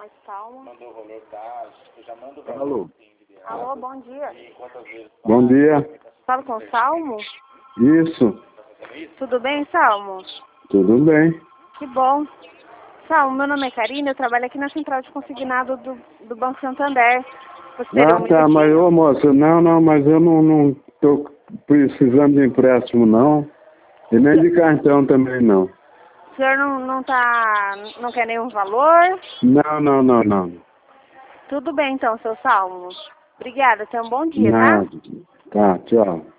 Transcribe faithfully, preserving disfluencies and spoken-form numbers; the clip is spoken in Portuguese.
mais calma. Mandou o valor, tá? Eu já mando o valor. Alô? Alô, bom dia. Bom dia. Falo com o Salmo? Isso. Tudo bem, Salmo? Tudo bem. Que bom. Salmo, meu nome é Karina, eu trabalho aqui na central de consignado do, do Banco Santander. Você teria Ah, um tá, mas minutinho? ô moça, não, não, mas eu não, não tô precisando de empréstimo não. E nem de cartão também não. O senhor não, não, tá, não quer nenhum valor? Não, não, não, não. Tudo bem então, seu Salmo. Obrigada, tenha um bom dia, tá? Nada. Tá, tchau.